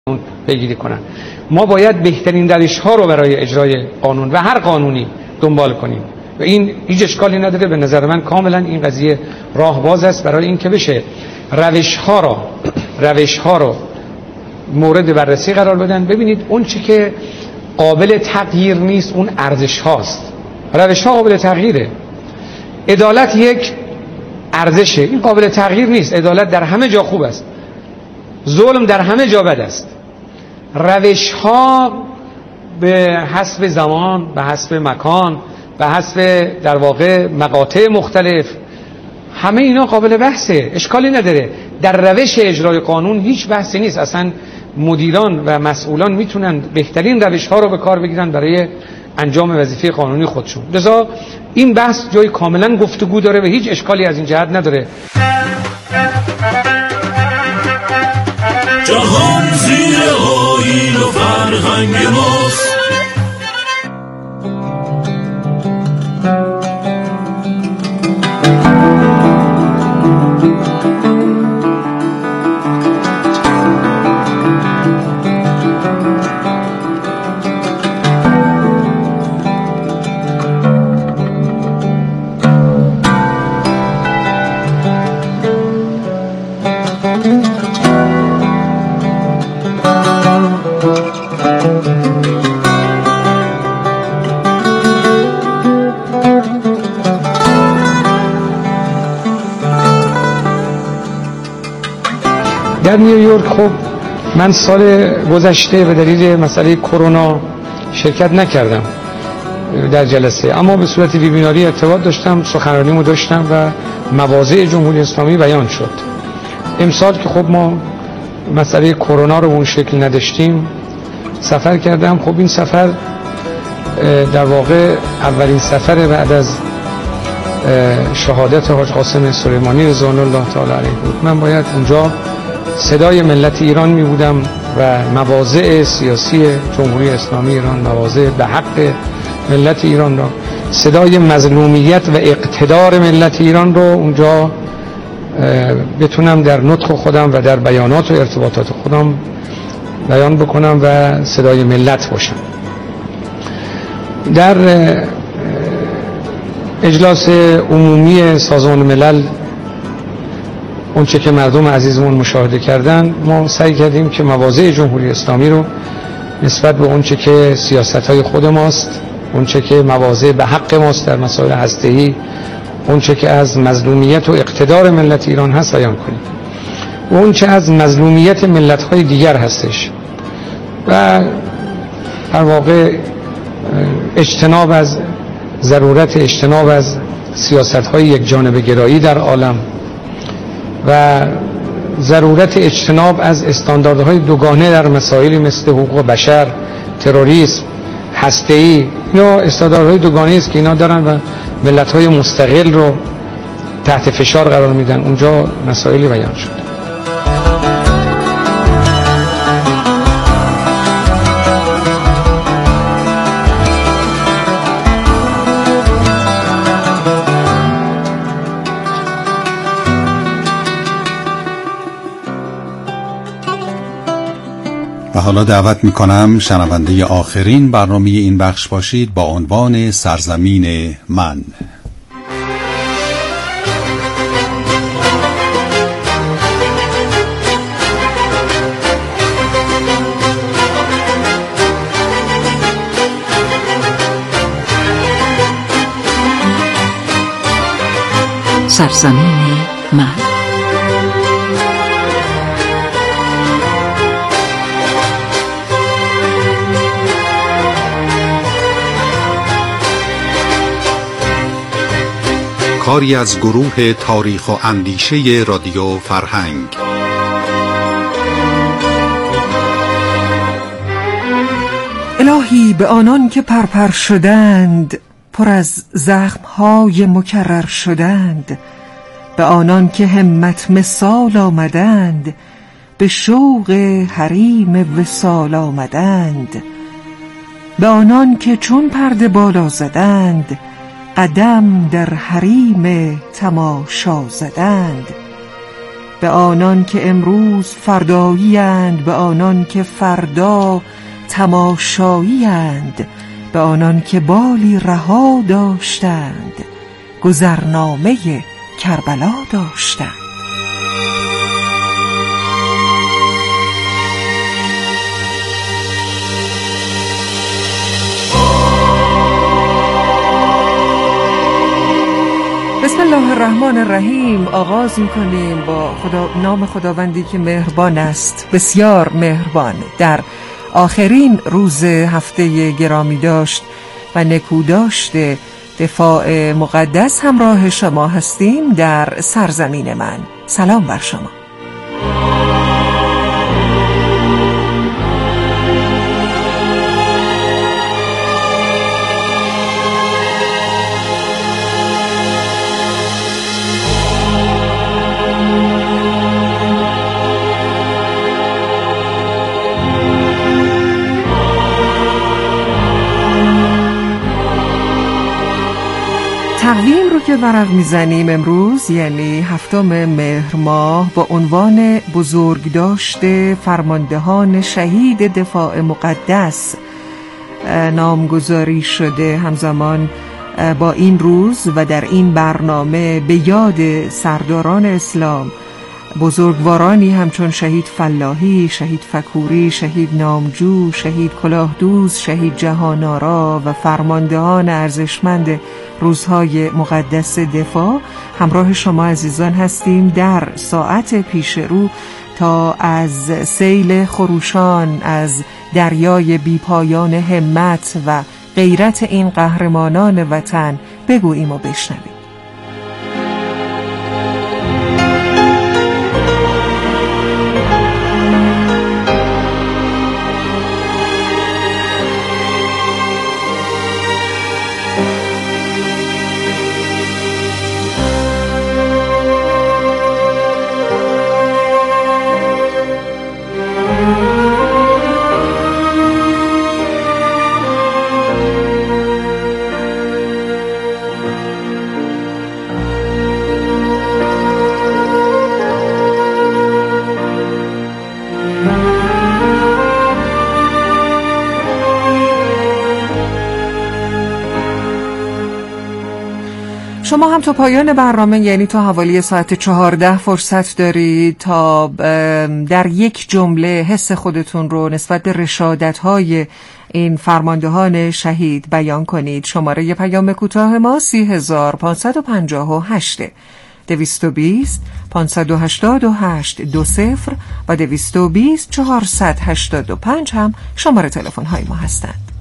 پیگیری کنن. ما باید بهترین روش‌ها رو برای اجرای قانون و هر قانونی دنبال کنیم و این هیچ اشکالی نداره. به نظر من کاملا این قضیه راه باز است برای اینکه بشه روش‌ها رو مورد بررسی قرار بدن. ببینید اون چی که قابل تغییر نیست اون ارزش هاست. روش ها قابل تغییره. عدالت یک ارزشه، این قابل تغییر نیست. عدالت در همه جا خوب است، ظلم در همه جا بد است. روش ها به حسب زمان، به حسب مکان، به حسب در واقع مقاطع مختلف، همه اینا قابل بحثه، اشکالی نداره. در روش اجرای قانون هیچ بحثی نیست. اصلا مدیران و مسئولان میتونن بهترین روش ها رو به کار بگیرن برای انجام وظیفه قانونی خودشون. لذا این بحث جای کاملا گفتگو داره و هیچ اشکالی از این جهت نداره. جهان زیر آیین و فرهنگ ماست. در نیویورک خب من سال گذشته به دلیل مسئله کرونا شرکت نکردم در جلسه، اما به صورت ویبیناری ارتباط داشتم، سخنرانیمو داشتم و مواضع جمهوری اسلامی بیان شد. امسال که خب ما مسئله کرونا رو اون شکل نداشتیم سفر کردم. خب این سفر در واقع اولین سفر بعد از شهادت حاج قاسم سلیمانی رضوان الله تعالی علیه بود. من باید اونجا صدای ملت ایران می بودم و مواضع سیاسی جمهوری اسلامی ایران، مواضع به حق ملت ایران را، صدای مظلومیت و اقتدار ملت ایران رو اونجا بتونم در نطق خودم و در بیانات و ارتباطات خودم بیان بکنم و صدای ملت باشم. در اجلاس عمومی سازمان ملل اون چه که مردم عزیزمون مشاهده کردن، ما سعی کردیم که مواضع جمهوری اسلامی رو نسبت به اون چه که سیاست‌های خود ماست، اون چه که مواضع به حق ماست در مسائل هسته‌ای، اون چه که از مظلومیت و اقتدار ملت ایران هست بیان کنیم و اون چه از مظلومیت ملت‌های دیگر هستش و در واقع ضرورت اجتناب از سیاست‌های یک جانبه گرایی در عالم و ضرورت اجتناب از استانداردهای دوگانه در مسائلی مثل حقوق بشر، تروریسم، هسته‌ای. اینا استانداردهای دوگانه است که اینا دارن و ملت‌های مستقل رو تحت فشار قرار میدن. اونجا مسائلی بیان شد. و حالا دعوت میکنم شنونده آخرین برنامه این بخش باشید با عنوان سرزمین من. سرزمین من. کاری از گروه تاریخ و اندیشه رادیو فرهنگ. الهی به آنان که پرپر شدند، پر از زخم‌های مکرر شدند، به آنان که همت مثال آمدند، به شوق حریم وصال آمدند، به آنان که چون پرده بالا زدند، قدم در حریم تماشا زدند، به آنان که امروز فردایی‌اند، به آنان که فردا تماشایی‌اند، به آنان که بالی رها داشتند، گذرنامه کربلا داشتند. بسم الله الرحمن الرحیم. آغاز می‌کنیم با نام خداوندی که مهربان است، بسیار مهربان. در آخرین روز هفته گرامی داشت و نکوداشت دفاع مقدس همراه شما هستیم در سرزمین من. سلام بر شما. تقویم رو که ورق میزنیم امروز، یعنی 7 مهر ماه، با عنوان بزرگداشت فرماندهان شهید دفاع مقدس نامگذاری شده. همزمان با این روز و در این برنامه به یاد سرداران اسلام، بزرگوارانی همچون شهید فلاحی، شهید فکوری، شهید نامجو، شهید کلاهدوز، شهید جهان‌آرا و فرماندهان ارزشمند روزهای مقدس دفاع همراه شما عزیزان هستیم در ساعت پیش رو تا از سیل خروشان، از دریای بیپایان همت و غیرت این قهرمانان وطن بگوییم و بشنویم. شما هم تا پایان برنامه، یعنی تا حوالی ساعت 14 فرصت دارید تا در یک جمله حس خودتون رو نسبت به رشادت‌های این فرماندهان شهید بیان کنید. شماره پیام کوتاه ما 30558 220 588 20 و 220 485 هم شماره تلفن های ما هستند.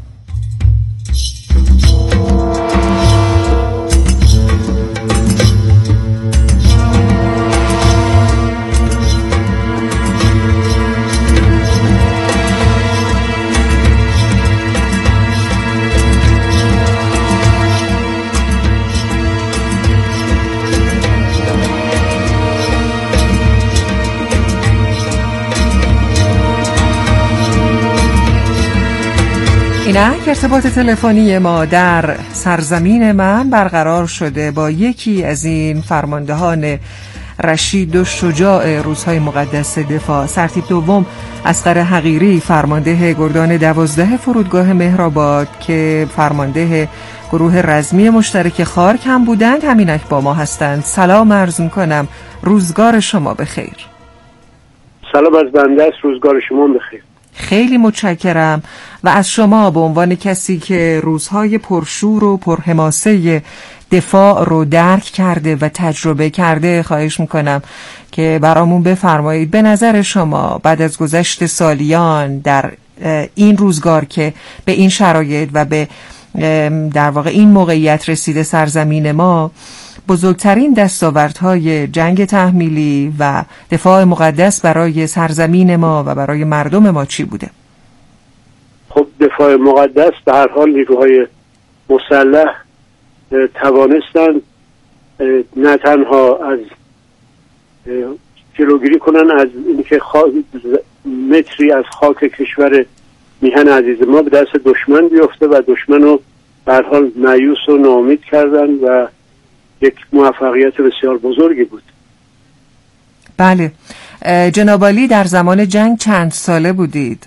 اینک ارتباط تلفنی ما در سرزمین من برقرار شده با یکی از این فرماندهان رشید و شجاع روزهای مقدس دفاع. سرتیپ دوم اصغر حقیری، فرمانده گردان 12 فرودگاه مهرآباد که فرمانده گروه رزمی مشترک خارک هم بودند، همینک با ما هستند. سلام عرض می‌کنم، روزگار شما بخیر. سلام از بنده است، روزگار شما بخیر. خیلی متشکرم و از شما به عنوان کسی که روزهای پرشور و پرحماسه دفاع رو درک کرده و تجربه کرده خواهش میکنم که برامون بفرمایید به نظر شما بعد از گذشت سالیان در این روزگار که به این شرایط و به در واقع این موقعیت رسیده سرزمین ما، بزرگترین دستاوردهای جنگ تحمیلی و دفاع مقدس برای سرزمین ما و برای مردم ما چی بوده؟ خب دفاع مقدس به هر حال نیروهای مسلح توانستند نه تنها از جلوگیری کنن از اینکه متری از خاک کشور میهن عزیز ما به دست دشمن بیفته و دشمن رو به هر حال مایوس و ناامید کردن و یک موفقیت بسیار بزرگی بود. بله. جناب عالی در زمان جنگ چند ساله بودید؟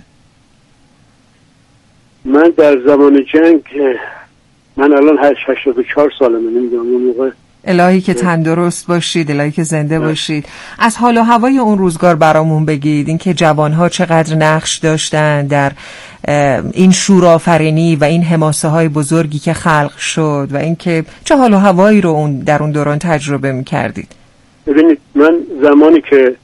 من در زمان جنگ، من الان 84 سالمه، نمیدونم اون موقع. الهی که تندرست باشید، الهی که زنده باشید. از حال و هوای اون روزگار برامون بگید، اینکه جوانها چقدر نقش داشتن در این شورآفرینی و این حماسه های بزرگی که خلق شد و اینکه چه حال و هوایی رو در اون دوران تجربه می‌کردید. ببینید، من زمانی که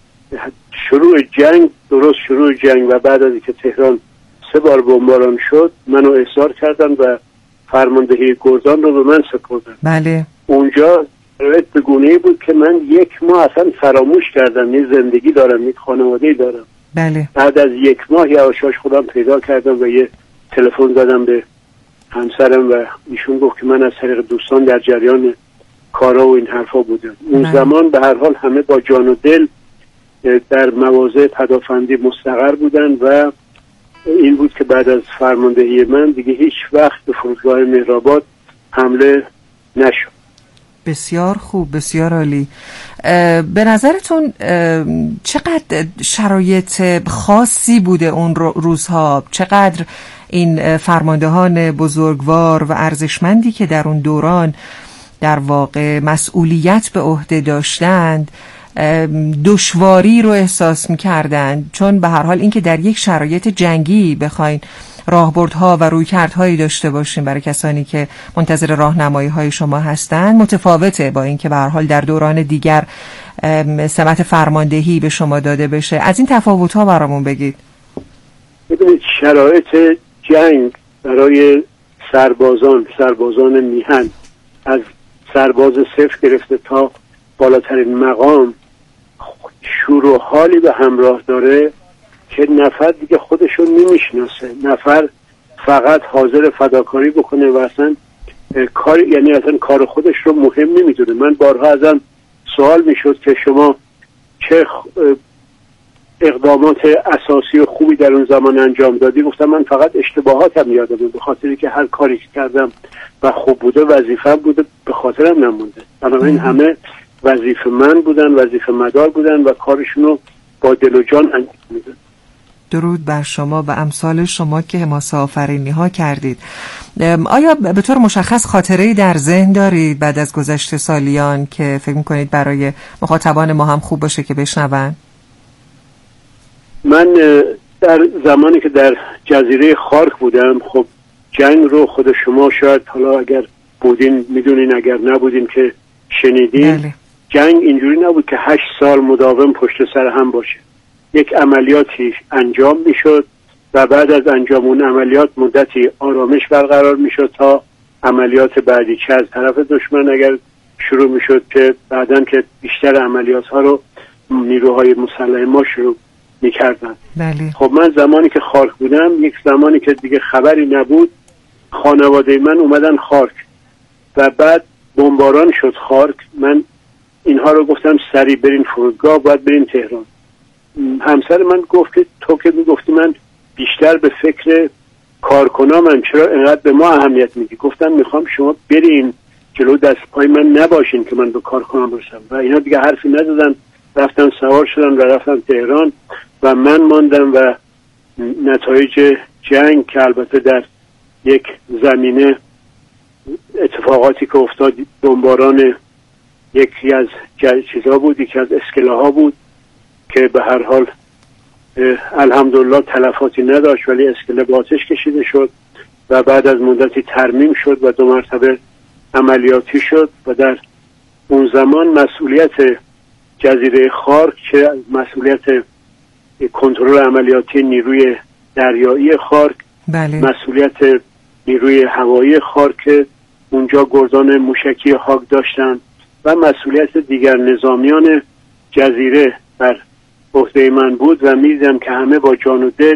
درست شروع جنگ و بعد از اینکه تهران 3 بار بمباران شد، منو احضار کردن و فرماندهی گردان رو به من سپردن. بله. اونجا شرایط به گونه‌ای بود که من 1 ماه اصلا فراموش کردم یه زندگی دارم، یه خانواده‌ای دارم. بله. بعد از 1 ماه یواشاش خودم پیدا کردم و یه تلفن زدم به همسرم و ایشون گفت که من از طریق دوستان در جریان کارا و این حرفا بودم. اون زمان به هر حال همه با جان و دل در مواضع پدافندی مستقر بودن و این بود که بعد از فرماندهی من دیگه هیچ وقت به فرودگاه مهرآباد حمله نشد. بسیار خوب، بسیار عالی. به نظرتون چقدر شرایط خاصی بوده اون روزها؟ چقدر این فرماندهان بزرگوار و ارزشمندی که در اون دوران در واقع مسئولیت به عهده داشتند دشواری رو احساس می‌کردند؟ چون به هر حال این که در یک شرایط جنگی بخواین راهبردها و رویکردهایی داشته باشیم برای کسانی که منتظر راهنمایی‌های شما هستند متفاوته با اینکه به هر حال در دوران دیگر سمت فرماندهی به شما داده بشه. از این تفاوت‌ها برامون بگید. ببینید، شرایط جنگ برای سربازان میهن، از سرباز صفر گرفته تا بالاترین مقام، شور و حالی به همراه داره که نفر دیگه خودشون نمیشناسه. نفر فقط حاضر فداکاری بکنه و اصلا کار خودش رو مهم نمیدونه. من بارها ازم سوال میشد که شما چه اقدامات اساسی و خوبی در اون زمان انجام دادی؟ گفتم من فقط اشتباهاتم یادمه، به خاطری که هر کاری که کردم و خوب بوده وظیفه‌ام بوده، به خاطرم نمونده. بنابراین همه وظیفه من بودن، وظیفه مدار بودن و کارشونو با دل و جان انجام میدن. درود بر شما و امثال شما که حماسه آفرینی ها کردید. آیا به طور مشخص خاطره‌ای در ذهن دارید بعد از گذشت سالیان که فکر می‌کنید برای مخاطبان ما هم خوب باشه که بشنون؟ من در زمانی که در جزیره خارک بودم، خب جنگ رو خود شما شاید حالا اگر بودین میدونین، اگر نبودین که شنیدین. بله. جنگ اینجوری نبود که 8 سال مداوم پشت سر هم باشه. یک عملیاتی انجام میشد و بعد از انجام اون عملیات مدتی آرامش برقرار میشد تا عملیات بعدی که از طرف دشمن اگر شروع میشد که بعدن که بیشتر عملیات ها رو نیروهای مسلح ما شروع میکردن. بله. خب من زمانی که خارک بودم، یک زمانی که دیگه خبری نبود، خانواده من اومدن خارک و بعد بمباران شد خارک. من اینها رو گفتم سریع برین فرودگاه، باید برین تهران. همسر من گفت که تو که میگفتی من بیشتر به فکر کارکنامم، چرا اینقدر به ما اهمیت میدی؟ گفتم میخوام شما برین جلو دست پای من نباشین که من به کارکنام برسم. و اینا دیگه حرفی نزدن، رفتن سوار شدن و رفتن تهران و من ماندم و نتایج جنگ که البته در یک زمینه اتفاقاتی که افتاد، بمباران یکی از چیزا بود، یکی از اسکله ها بود که به هر حال الحمدلله تلفاتی نداشت، ولی اسکله با آتش کشیده شد و بعد از مدتی ترمیم شد و 2 مرتبه عملیاتی شد. و در اون زمان مسئولیت جزیره خارک که مسئولیت کنترل عملیاتی نیروی دریایی خارک، بله. مسئولیت نیروی هوایی خارک که اونجا گردان موشکی هاگ داشتن و مسئولیت دیگر نظامیان جزیره بر عهده من بود و می‌دیدم که همه با جان و دل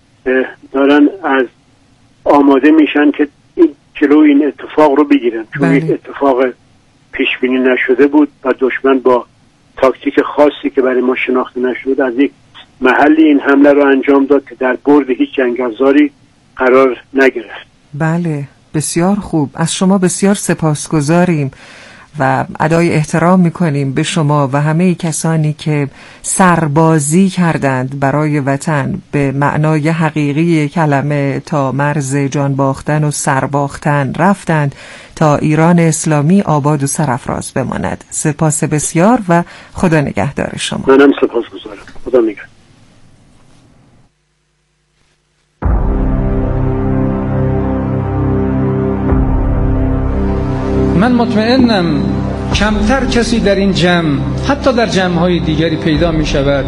دارن از آماده میشن که جلو این اتفاق رو بگیرن، چون یک اتفاق پیش بینی نشده بود و دشمن با تاکتیک خاصی که برای ما شناخته نشد از یک محلی این حمله رو انجام داد که در برد هیچ جنگ افزاری قرار نگرفت. بله، بسیار خوب. از شما بسیار سپاسگزاریم و ادای احترام میکنیم به شما و همه کسانی که سربازی کردند برای وطن به معنای حقیقی کلمه، تا مرز جان باختن و سرباختن رفتند تا ایران اسلامی آباد و سرافراز بماند. سپاس بسیار و خدا نگهدار شما. منم سپاسگزارم. خدا نگهدار. من مطمئنم کمتر کسی در این جمع، حتی در جمع‌های دیگری پیدا می شود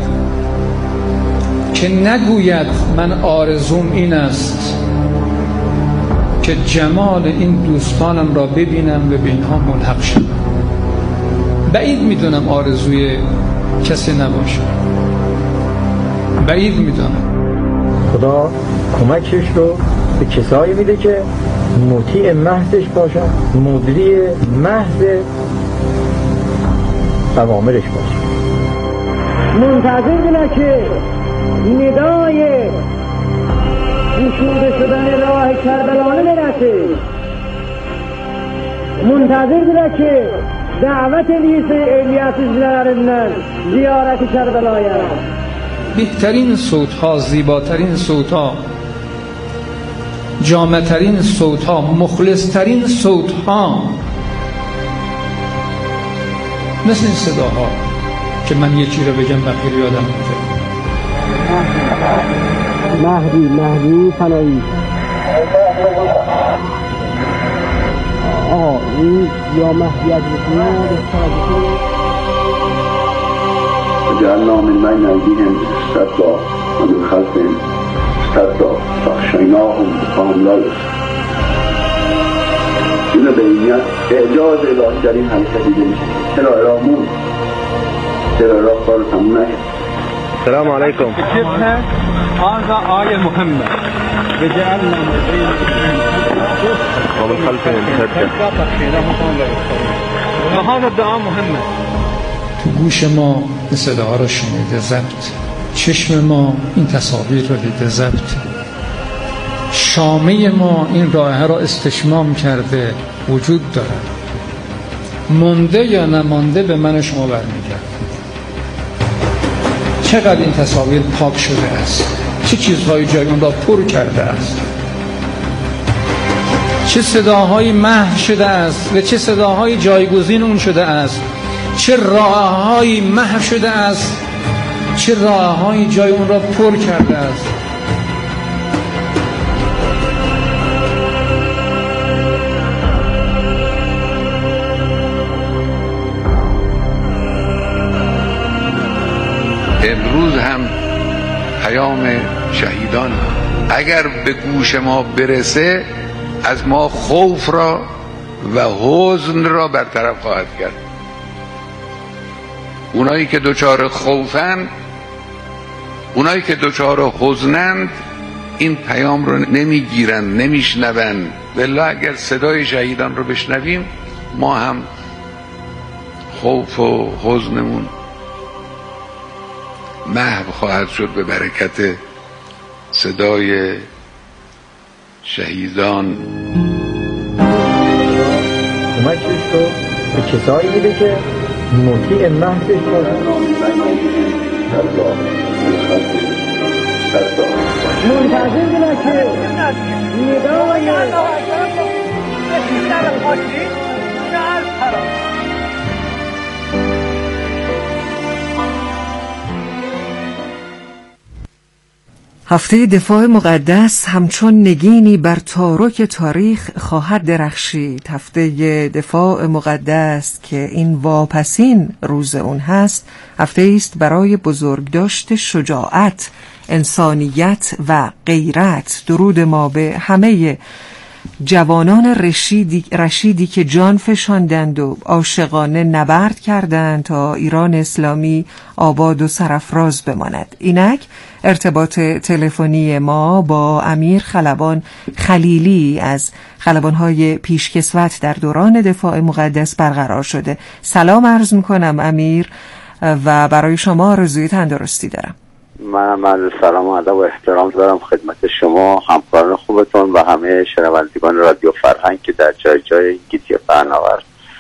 که نگوید من آرزوم این است که جمال این دوستانم را ببینم و به اینها ملحق شدم. بعید میدونم آرزوی کسی نباشه، بعید میدونم. خدا کمکش رو به کسایی میده که مطیع محضش باشن، مدری محض اوامرش باشن. منتظر بوده که ندای گشوده شدن راه کربلانه برسه، منتظر بوده که دعوت لیسه الیاس زلرنن زیارت کربلایه. بهترین صوت‌ها، زیباترین صوت‌ها، جامع‌ترین صوت‌ها، مخلص‌ترین صوت‌ها مثل این صداها که من یکی رو بگم بقیه یادم میاد. مهدی فنایی. این یا مهدی از بکنه جعلنا من بين أيديهم سدا ومن خلفهم سدا فأغشيناهم فهم لا يبصرون. اینو به نیت اعجاز الهی در این حرکت دیده میشه. چرا رامون چرا راه کار تموم نشد. سلام علیکم. هذا آیه محمد وجعلنا من بين ومن خلفهم سدا وهذا الدعاء محمد. تو گوش ما این صداها رو شنیده ضبط، چشم ما این تصاویر رو دیده ضبط، شامه ما این راه را استشمام کرده وجود دارد، مونده یا نمانده به من و شما برمیگرد. چقدر این تصاویر پاک شده است، چه چیزهایی جای اون را پر کرده است، چه صداهایی محو شده است و چه صداهایی جایگزین اون شده است، چه راههایی محو شده است، چه راههایی جای اون را پر کرده است. امروز هم پیام شهیدان اگر به گوش ما برسه از ما خوف را و حزن را برطرف خواهد کرد. اونایی که دچار خوفن، اونایی که دچار حزنند این پیام رو نمیگیرن، نمیشنون. والله اگر صدای شهیدان رو بشنویم ما هم خوف و حزنمون محو خواهد شد به برکت صدای شهیدان. کمکش رو به کسایی میده که مطیع محضش باشن. منتظر بوده که ندای هفته دفاع مقدس همچون نگینی بر تارک تاریخ خواهد درخشید. هفته دفاع مقدس که این واپسین روز اون هست، هفته است برای بزرگداشت شجاعت، انسانیت و غیرت. درود ما به همه جوانان رشیدی که جان فشاندند و عاشقانه نبرد کردند تا ایران اسلامی آباد و سرافراز بماند. اینک ارتباط تلفنی ما با امیر خلبان خلیلی از خلبان‌های پیشکسوت در دوران دفاع مقدس برقرار شده. سلام عرض می‌کنم امیر و برای شما آرزوی تندرستی دارم. من سلام و ادب و احترام دارم خدمت شما، همکاران خوبتون و همه شنوندگان رادیو فرهنگ که در جای جای گیتی پهناور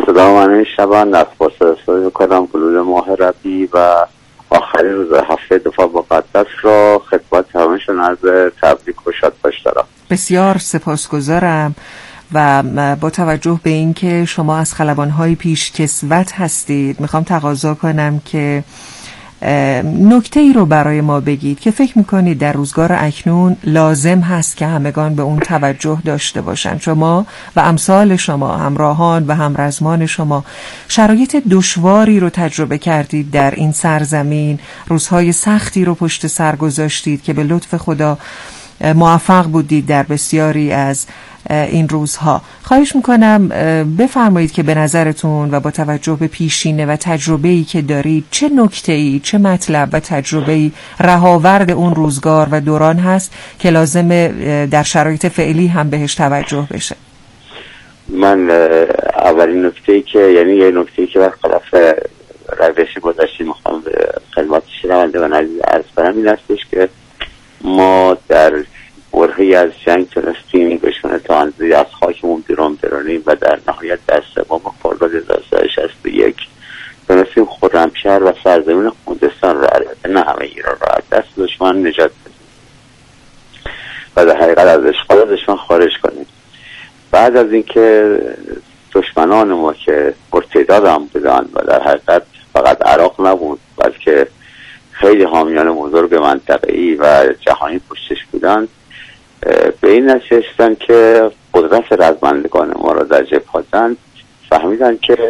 صدا من شبان از پرسرسایی کنم حلول ماه ربیع و آخرین روز هفته دفاع مقدس را خدمت همشون از تبریک و شادباش دارم. بسیار سپاسگزارم و با توجه به اینکه شما از خلبان‌های پیشکسوت هستید میخوام تقاضا کنم که نکته ای رو برای ما بگید که فکر میکنید در روزگار اکنون لازم هست که همگان به اون توجه داشته باشند. شما و امثال شما، همراهان و همرزمان شما، شرایط دشواری رو تجربه کردید در این سرزمین، روزهای سختی رو پشت سر گذاشتید که به لطف خدا موفق بودید در بسیاری از این روزها. خواهش میکنم بفرمایید که به نظرتون و با توجه به پیشینه و تجربه‌ای که دارید چه نکته‌ای، چه مطلب و تجربه‌ای رهاورد اون روزگار و دوران هست که لازمه در شرایط فعلی هم بهش توجه بشه. من اولین نکته‌ای که یه نکته‌ای که برخلاف روش گذشته میخوام به خدمت شنونده و عزیز عرض کنم این هستش که ما در برهه‌ای از جنگ تونستیم بشونه تا اندازه‌ای از خاکمون بیرون برانیم و در نهایت در سوم خرداد 1361 تونستیم خرمشهر و سرزمین خوزستان را نه همه ایران را از دست دشمن نجات بدیم و در حقیقت از اشغال دشمن خارج کنیم. بعد از اینکه دشمنان ما که پرتعداد هم بودن و در حقیقت فقط عراق نبود بلکه خیلی حامیان بزرگ منطقه‌ای و جهانی پشتش بودن، به این نتیجه رسیدن که قدرت رزمندگان ما را در جبهه زدند، فهمیدن که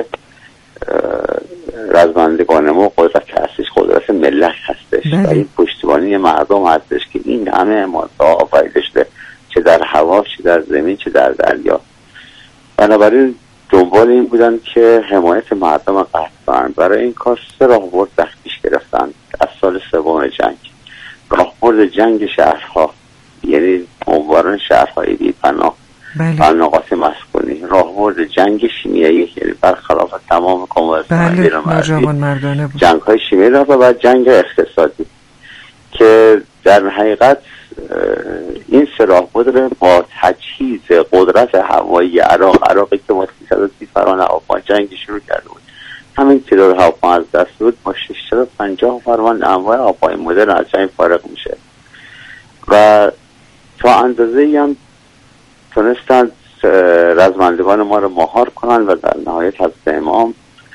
رزمندگان ما قدرت هستش، قدرت ملت هستش و این پشتیبانی مردم هستش که این همه امانت‌ها آفریده شده، چه در هوا، چه در زمین، چه در دریا. بنابراین دنبال این بودن که حمایت مردم قصد کنند. برای این کار 3 راهبرد در پیش گرفتند از سال سوم جنگ. راهبرد جنگ شهرها، یعنی عنوان شهرهای بی‌پناه و نقاط مسکونی. راهبرد جنگ شیمیایی، یعنی برخلاف تمام کنوانسیون‌های مردانه بود. جنگ‌های شیمیایی و جنگ اقتصادی که در حقیقت این 3 راهبرد با تجهیز قدرت هوایی عراقی که با 330 فرمان هواپیما جنگ شروع کرده بود، همین تعداد هواپیما از دست بود، با 650 فرمان انواع هواپیمای مدرن از جنگ فارغ میشه و تا اندازه‌ای هم تونستند رزمندگان ما رو مهار کنن و در نهایت حضرت امام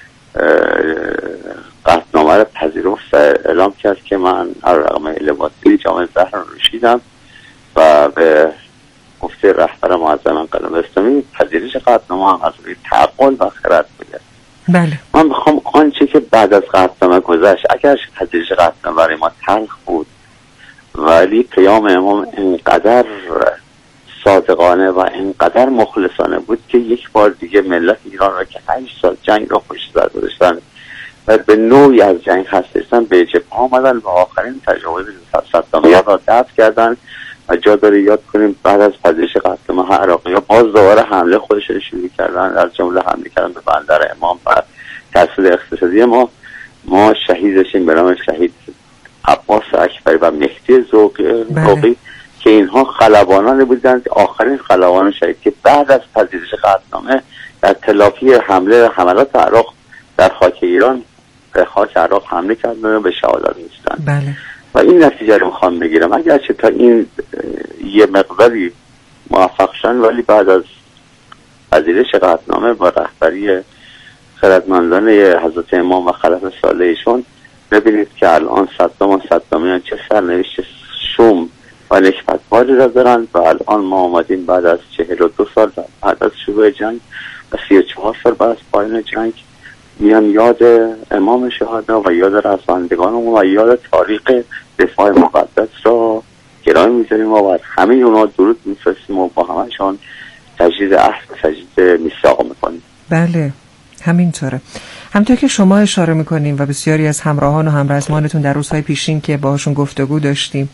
قطعنامه رو پذیرفت، اعلام کرد که من رقم لباسی جامعه زهر رو نوشیدم و به گفته رهبر معظم انقلاب اسلامی پذیرش قطعنامه هم از روی تعقل و خرد بوده. بله. من میخوام آنچه که بعد از قطعنامه گذشت، اگر پذیرش قطعنامه برای ما تلخ بود ولی پیام امام اینقدر صادقانه و اینقدر مخلصانه بود که یک بار دیگه ملت ایران را که 8 سال جنگ را پشت سر گذاشتن و به نوعی از جنگ خسته‌استن به جبهه آمدن و آخرین تجاوز صدامیه را دفع کردن و جا داره یاد کنیم بعد از پذیرش قطعنامه عراقی‌ها باز دوباره حمله خودشون شروع کردن، از جمله حمله کردن به بندر امام و تأسیس اقتصادی ما شهید داشتیم به نام شهید عباس اکبری و مهدی ذوقی که اینها خلبانان بودند، آخرین خلبانان شهید که بعد از پذیرش قطعنامه در تلافی حملات عراق در خاک ایران به خاک عراق حمله کردن و به شهادت رسیدند. بله. و این نتیجه رو میخوام بگیرم، اگرچه تا این یه مقداری موفق شدن ولی بعد از پذیرش قطعنامه با رهبری خردمندان حضرت امام و خلف صالحشون ببینید که الان صدام و صدامیان چه سرنوشت شوم و نکبتباری را دارند و الان ما آمدیم بعد از 42 سال بعد از شروع جنگ و 34 سال بعد از پایان جنگ میان یاد امام شهدا و یاد رزمندگانمون و یاد تاریخ دفاع مقدس را گرامی میذاریم و همه اونا درود میفرستیم و با همه‌شان تجدید عهد و تجدید میثاق میکنیم. بله همینطوره. همونطور که شما اشاره میکنیم و بسیاری از همراهان و همرزمانتون در روزهای پیشین که باهاشون گفتگو داشتیم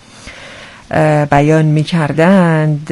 بیان میکردند،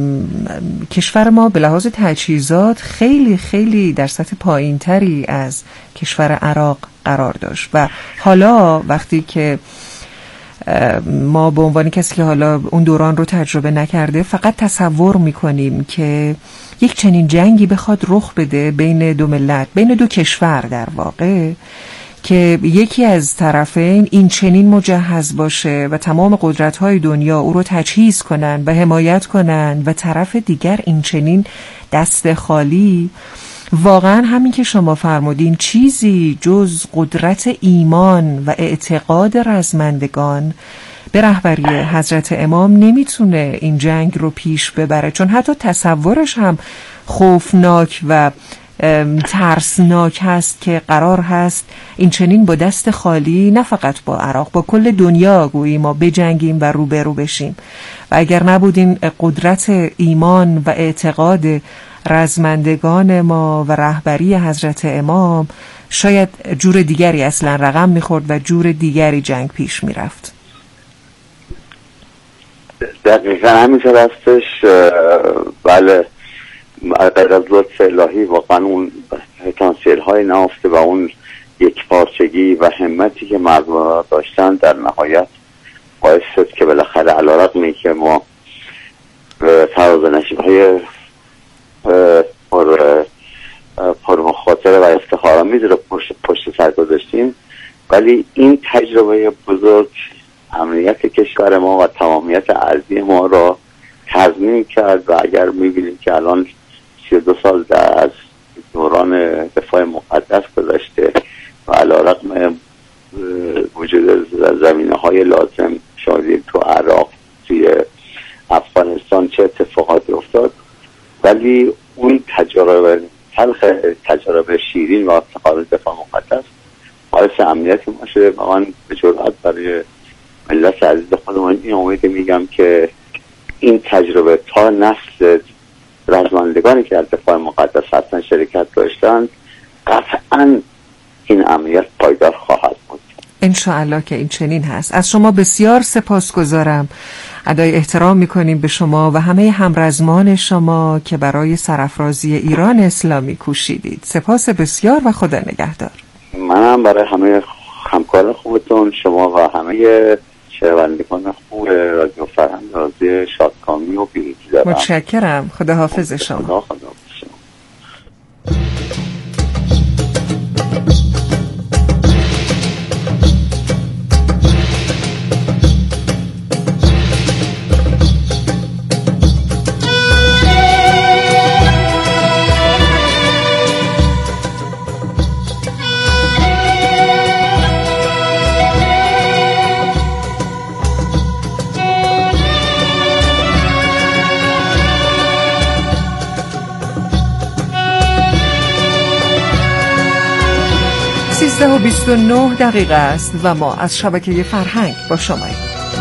کشور ما به لحاظ تجهیزات خیلی خیلی در سطح پایین تری از کشور عراق قرار داشت و حالا وقتی که ما به عنوان کسی که حالا اون دوران رو تجربه نکرده فقط تصور میکنیم که یک چنین جنگی بخواد رخ بده بین دو ملت، بین دو کشور در واقع، که یکی از طرفین این چنین مجهز باشه و تمام قدرت‌های دنیا او رو تجهیز کنن و حمایت کنن و طرف دیگر این چنین دست خالی. واقعا همین که شما فرمودین چیزی جز قدرت ایمان و اعتقاد رزمندگان به رهبری حضرت امام نمیتونه این جنگ رو پیش ببره، چون حتی تصورش هم خوفناک و ترسناک هست که قرار هست این چنین با دست خالی نه فقط با عراق، با کل دنیا گویی ما بجنگیم و روبرو بشیم. و اگر نبودین قدرت ایمان و اعتقاد رزمندگان ما و رهبری حضرت امام، شاید جور دیگری اصلا رقم میخورد و جور دیگری جنگ پیش میرفت. دقیقا همینطور هستش. بله، غیر از لطف الهی واقعا اون پتانسیل های نهفته و اون یک پارچگی و همتی که مردم داشتن در نهایت باعث شد که بالاخره علیرغم که ما فراز و نشیب های پر مخاطره و افتخارآمیز رو پشت سر گذاشتیم، ولی این تجربه بزرگ امنیت کشور ما و تمامیت ارضی ما را تضمین کرد. و اگر میبینیم که الان 32 سال از دوران دفاع مقدس گذشته و علیرغم وجود زمینه‌های لازم شاید تو عراق، توی افغانستان چه اتفاقاتی افتاد، ولی اون تجربه تلخ، تجربه شیرین و افتخار دفاع مقدس باعث امنیت ما شده. و من به جرئت برای ملت عزیز خودمان این امید میگم که این تجربه تا نسل رزمندگانی که در دفاع مقدس حتما شرکت داشتند قطعاً این امنیت پایدار خواهد بود. انشاءالله که این چنین هست. از شما بسیار سپاسگزارم. ادای احترام میکنیم به شما و همه همرزمان شما که برای سرافرازی ایران اسلامی کوشیدید. سپاس بسیار و خدا نگهدار. منم برای همه همکار خوبتون، شما و همه شنوندگان خوب رادیو فرهنگ رازی شادکامی و پیروزی دارم. متشکرم. خدا حافظ شما. خدا حافظ شما. و 29 دقیقه است و ما از شبکه فرهنگ با شماییم.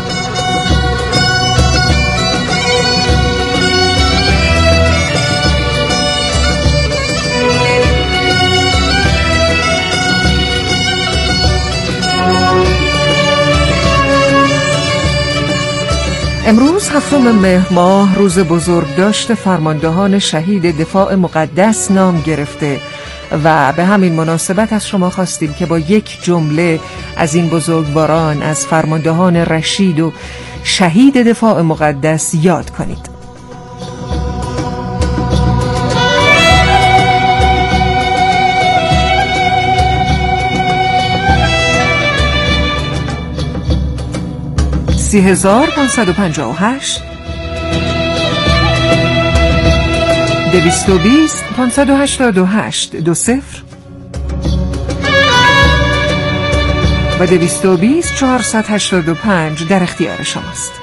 امروز 7 مهر ماه روز بزرگداشت فرماندهان شهید دفاع مقدس نام گرفته و به همین مناسبت از شما خواستیم که با یک جمله از این بزرگواران، از فرماندهان رشید و شهید دفاع مقدس یاد کنید. سی 3558 220 588 20 و 220 485 در اختیار شماست.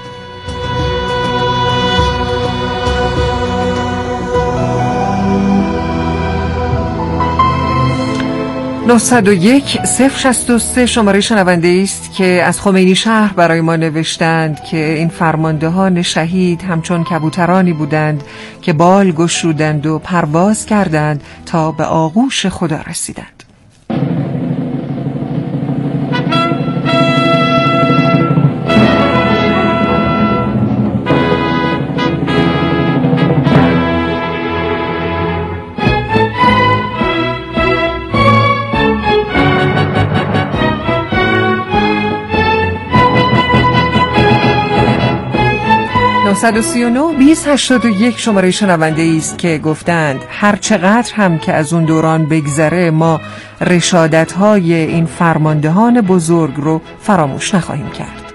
901 063 شماره شنونده است که از خمینی شهر برای ما نوشتند که این فرماندهان شهید همچون کبوترانی بودند که بال گشودند و پرواز کردند تا به آغوش خدا رسیدند. 939 2081 شماره شنونده است که گفتند هر چقدر هم که از اون دوران بگذره ما رشادت‌های این فرماندهان بزرگ رو فراموش نخواهیم کرد.